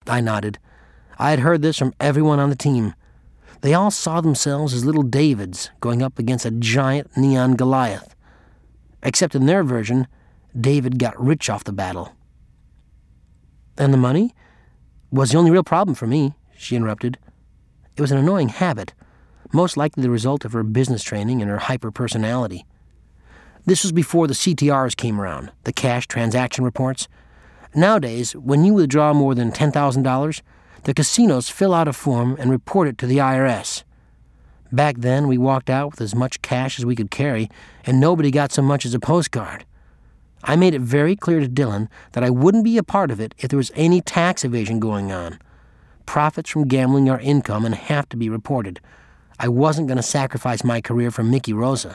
I nodded. I had heard this from everyone on the team. They all saw themselves as little Davids going up against a giant neon Goliath. Except in their version, David got rich off the battle. And the money was the only real problem for me, she interrupted. It was an annoying habit, most likely the result of her business training and her hyper-personality. This was before the CTRs came around, the cash transaction reports. Nowadays, when you withdraw more than $10,000, the casinos fill out a form and report it to the IRS. Back then, we walked out with as much cash as we could carry, and nobody got so much as a postcard. I made it very clear to Dylan that I wouldn't be a part of it if there was any tax evasion going on. Profits from gambling are income and have to be reported. I wasn't going to sacrifice my career for Mickey Rosa.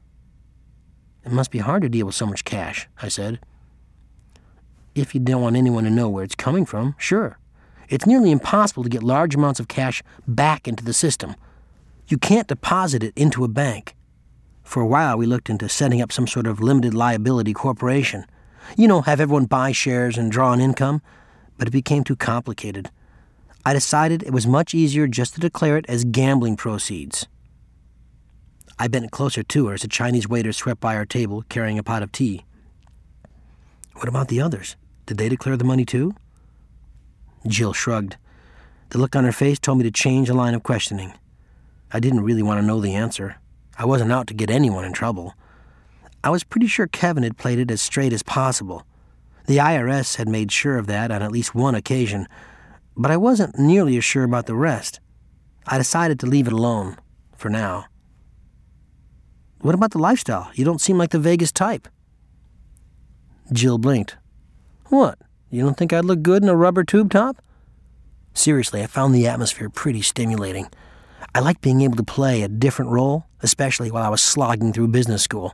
It must be hard to deal with so much cash, I said. If you don't want anyone to know where it's coming from, sure. It's nearly impossible to get large amounts of cash back into the system. You can't deposit it into a bank. For a while, we looked into setting up some sort of limited liability corporation. You know, have everyone buy shares and draw an income. But it became too complicated. I decided it was much easier just to declare it as gambling proceeds. I bent closer to her as a Chinese waiter swept by our table carrying a pot of tea. What about the others? Did they declare the money too? Jill shrugged. The look on her face told me to change the line of questioning. I didn't really want to know the answer. I wasn't out to get anyone in trouble. I was pretty sure Kevin had played it as straight as possible. The IRS had made sure of that on at least one occasion, but I wasn't nearly as sure about the rest. I decided to leave it alone, for now. What about the lifestyle? You don't seem like the Vegas type. Jill blinked. What? You don't think I'd look good in a rubber tube top? Seriously, I found the atmosphere pretty stimulating. I liked being able to play a different role, especially while I was slogging through business school.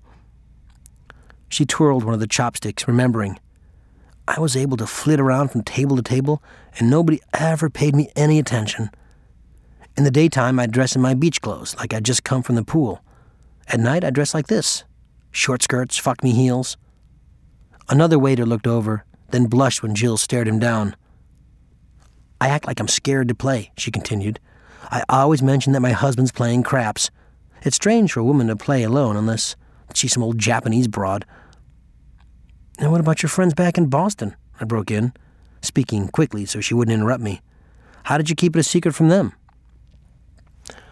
She twirled one of the chopsticks, remembering. I was able to flit around from table to table, and nobody ever paid me any attention. In the daytime, I'd dress in my beach clothes, like I'd just come from the pool. At night, I'd dress like this. Short skirts, fuck-me heels. Another waiter looked over, then blushed when Jill stared him down. I act like I'm scared to play, she continued. I always mention that my husband's playing craps. It's strange for a woman to play alone unless she's some old Japanese broad. And what about your friends back in Boston? I broke in, speaking quickly so she wouldn't interrupt me. How did you keep it a secret from them?